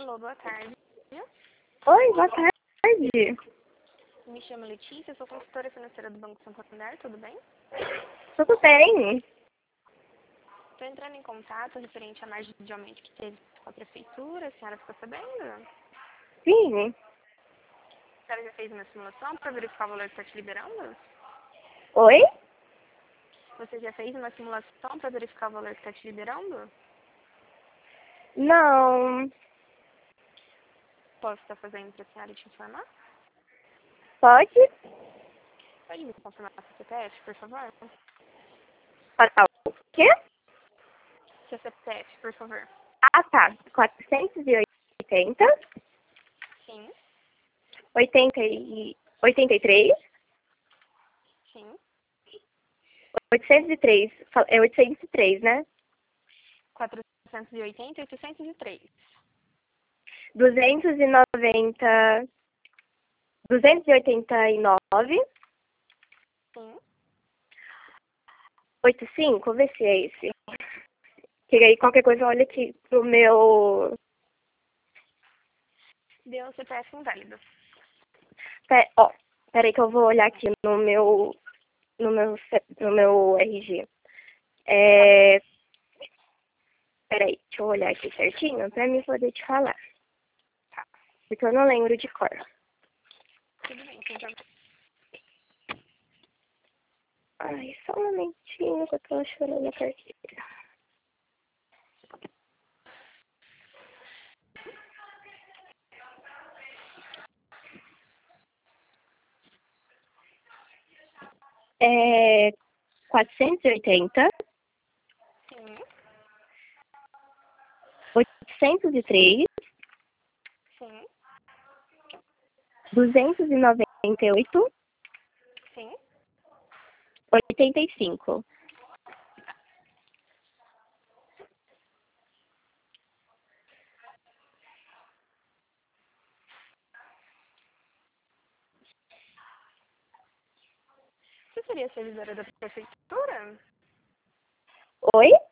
Alô, boa tarde. Oi, boa tarde. Me chamo Letícia, sou consultora financeira do Banco Santander, tudo bem? Tudo bem? Estou entrando em contato referente à margem de aumento que teve com a prefeitura, a senhora ficou sabendo? Sim. A senhora já fez uma simulação para verificar o valor que está te liberando? Oi? Você já fez uma simulação para verificar o valor que está te liberando? Não. Posso estar fazendo para a senhora te informar? Pode Pode me confirmar seu CPF, por favor? passar o quê? Seu CPF, por favor. Ah, tá. 480, Sim, 83, sim. 803. É 803, né? 480 e 803. 290, 289, Sim. 85, vê se é esse. Que aí qualquer coisa olha aqui pro meu... Deu o CPF inválido. Ó, peraí que eu vou olhar aqui no meu RG. Tá bom. Peraí, deixa eu olhar aqui certinho pra mim poder te falar. Tá. Porque eu não lembro de cor. Tudo bem, sem problema. Ai, só um momentinho que eu tô chorando a carteira. É 480, Sim, 803, sim, 298, sim. 85. Você seria servidora da prefeitura? Oi?